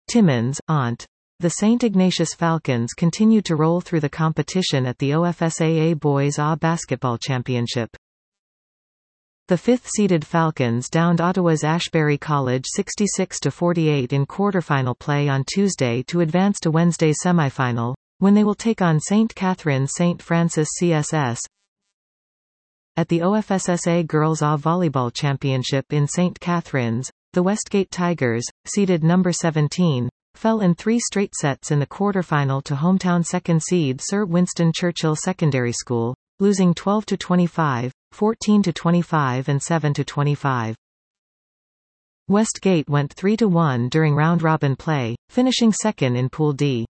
Timmins, Ont. The St. Ignatius Falcons continued to roll through the competition at the OFSAA Boys A Basketball Championship. The fifth-seeded Falcons downed Ottawa's Ashbury College 66-48 in quarterfinal play on Tuesday to advance to Wednesday's semifinal, when they will take on St. Catharines St. Francis CSS. At the OFSSA Girls A Volleyball Championship in St. Catharines, the Westgate Tigers, seeded number 17, fell in 3 straight sets in the quarterfinal to hometown second seed Sir Winston Churchill Secondary School, losing 12-25, 14-25 and 7-25. Westgate went 3-1 during round-robin play, finishing second in Pool D.